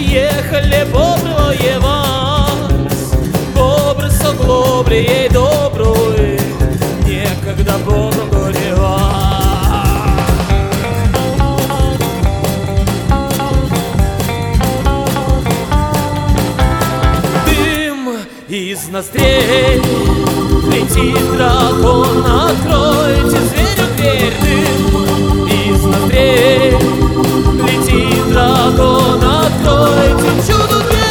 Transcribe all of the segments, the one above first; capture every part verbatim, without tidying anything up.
Ехали бобры воевать, бобры с оглоблей доброй, некогда бобру горевать. Дым из ноздрей, летит дракон, откройте зверю дверь. Дым из ноздрей, летит дракон, откройте чуду дверь.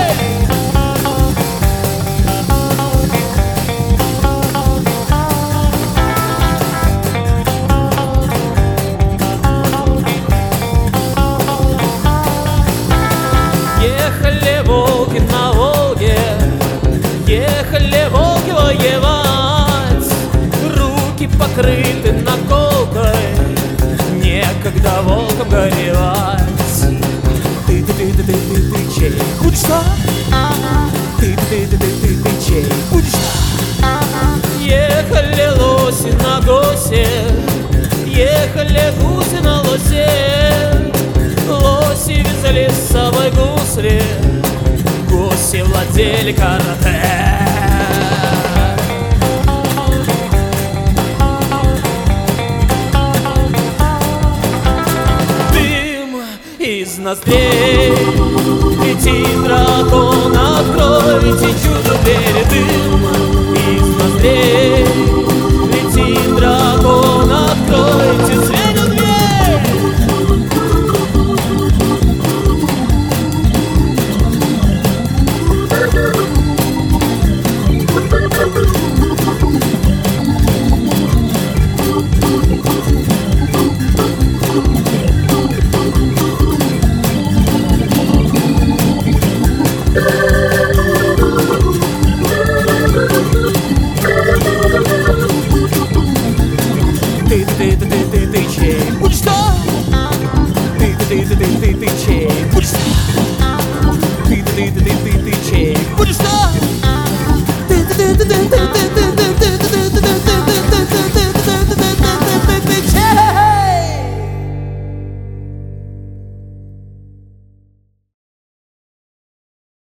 Ехали волки на Волге, ехали волки воевать, руки покрыты наколкой, некогда волком горевать. Ты, ты, ты, ты, ты, ты, ты, чей? Будешь что? Ты, ты, ты, ты, ты, ты, чей? Будешь что? Ехали лоси на госе, ехали гуси на лосе, лоси вязали с собой гусли, гуси владели карате. Из ноздрей летит дракон, откройте чудо двери. Дым из ноздрей